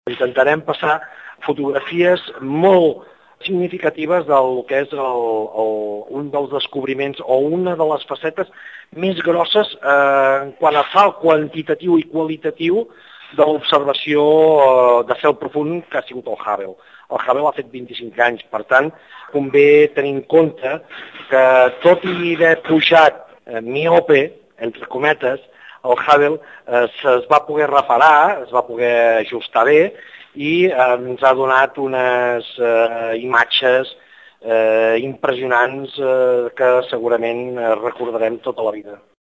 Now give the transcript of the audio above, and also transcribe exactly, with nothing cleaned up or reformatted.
Intentarem passar fotografies molt significatives del que és el, el, un dels descobriments o una de les facetes més grosses eh, quan a salt quantitatiu i qualitatiu de l'observació eh, de cel profund que ha sigut el Hubble. El Hubble ha fet vint-i-cinc anys, per tant, convé tenir en compte que tot i haver pujat eh, miope, entre cometes, el Hubble eh, es va poder reparar, es va poder ajustar bé i eh, ens ha donat unes eh, imatges eh, impressionants eh, que segurament recordarem tota la vida.